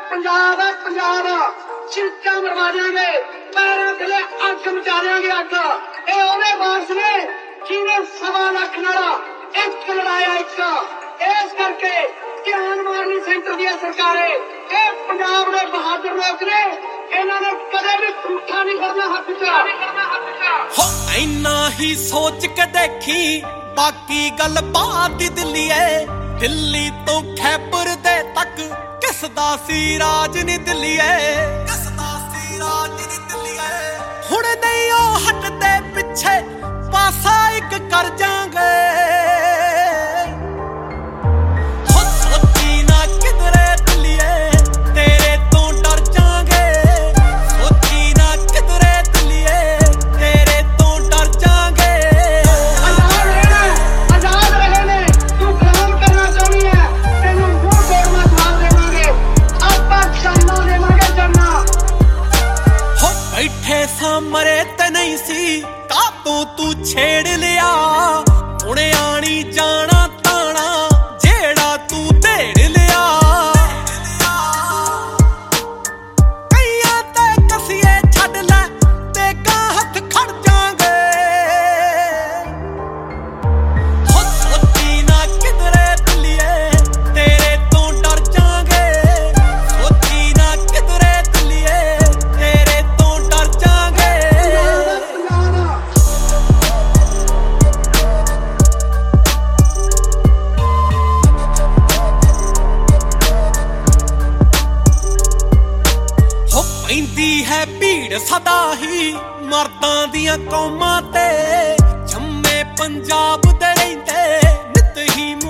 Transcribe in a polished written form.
पंजाब है पंजाब चिंचा मरवा देंगे पैरों थले अग मचा देंगे अग ये ओने वारस ने जिन्हें 1.25 लाख नाला एक लड़ाया एक इस करके ध्यान मारनी सेंटर दी सरकारें ये पंजाब दे बहादुर लोग ने इन्होंने कदे भी झूठा नहीं करना हक च हो इन्ना ही सोच के देखी बाकी गल बात दिल्ली है दिल्ली तो खैबर दे तक किसदा सी राज नी दिल्ली है किसदा सी राज नी दिल्ली है हुण नहीं ओ हटदे पिछे पासा एक कर जांगे हो सोची ना किधरे दिल्ली है तेरे तो डर जांगे सोची ना किधरे दिल्ली है तेरे तो डर जांगे आजाद रहे ने तू काम करना चाहनी है तेनू मुंह तोड़ना सवाल देवांगे आपा चलना देवांगे चलना हो बैठे सामरे ते नहीं सी कातों तू छेड़ लिया हुणे आनी जाना ताना जेड़ा तू देड़ लिया कईयां ते कसिए छड़ लै ते गा हथ खड़ जांगे हो सोची ना किधरे दिल्लीए तेरे तो डर जांगे सोची ना किधरे दिल्लीए तेरे तो डर जांगे हो पैंदी है भीड़ सदा ही मर्दां दियां कौमां ते जम्मे पंजाब दे रहिंदे नित ही